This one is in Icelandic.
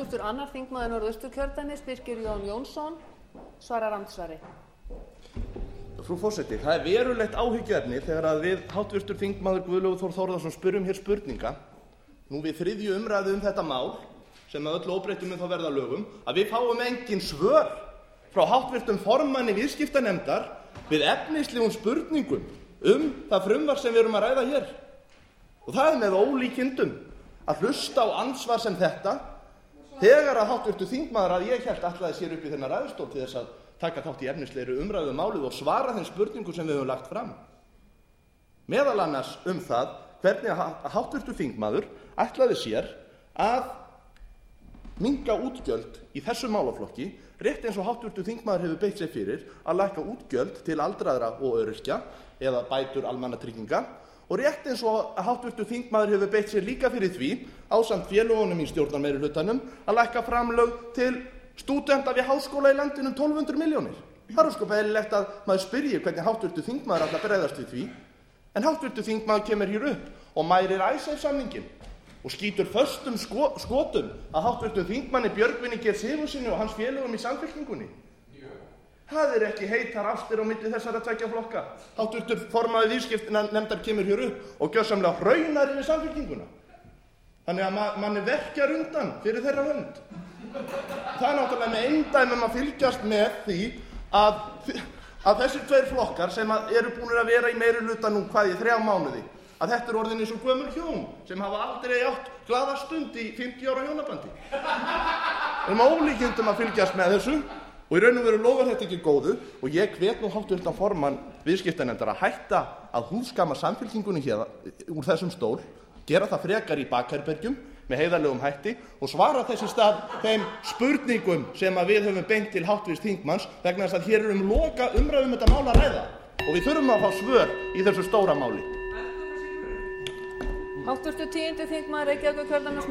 Annar þingmaður Norðausturkjördæmis, Birkir Jón Jónsson, svarar andsvari. Frú forseti, það er verulegt áhyggjuefni þegar við háttvirtur þingmaður Guðlaugur Þór Þórðarson spyrjum hér spurninga, nú við 3. umræðu þetta mál, sem að öllu óbreyttu mun þá verða að lögum, að við fáum engin svör frá háttvirtum formanni viðskiptanefndar við efnislegum spurningum það frumvarp sem við erum að ræða hér. Og það er með ólíkindum að hlusta á andsvar sem þetta þegar að háttvirtur þingmaður að ég hélt ætlaði sér upp í þennan ræðustól til þess að taka þátt í efnislegri umræðu málið og svara þeim spurningum sem við höfum lagt fram. Meðal annars það hvernig háttvirtur þingmaður ætlaði sér að minnka útgjöld í þessum málaflokki, rétt eins og háttvirtur þingmaður hefur beitt sér fyrir að lækka útgjöld til aldraðra og öryrkja eða bætur almannatrygginga, og rétt eins og háttvirtur þingmaður hefur beitt sér líka fyrir því ásamt félögunum í stjórnarmeirihlutanum að lækka framlög til stúdenta við háskóla í landinu 1200 milljónir. Það er ósköp eðlilegt að maður spyrji hvernig háttvirtur þingmaður ætlar að bregðast við því, en háttvirtur þingmaður kemur hér upp og mærir Icesave-samninginn og skýtur föstum skotum að háttvirtum þingmanni Björgvini G. Sigurðssyni og hans félögum í Samfylkingunni. Það er ekki heitar ástir á milli þessara tveggja flokka. Háttvirtur formaður viðskiptanefndar kemur hér upp og gjörsamlega hraunar yfir Samfylkinguna. Þannig að manni verkjar undan fyrir þeirra hönd. Það er náttúrulega með eindæmum að fylgjast með því að þessir tveir flokkar sem eru búnir að vera í meirihluta nú í 3 mánuði, að þetta er orðin eins og gömul hjón sem hafa aldrei átt glaða stund í 50 ára hjónabandi. Það er með ólíkindum að fylgjast með þessu og í raun og veru lofar þetta ekki góðu, og ég hvet nú háttvirtan formann viðskiptanefndar að hætta að húðskama Samfylkingunni hér úr þessum stól, gera það frekar í bakherbergjum með heiðarlegum hætti og svara þess í stað þeim spurningum sem við höfum beint til háttvirts þingmanns, vegna þess að hér er loka umræðu þetta mál að ræða og við þurfum að fá svör í þessu stóra máli. Háttvirtur 10. þingmaður Reykjavíkurkjördæmis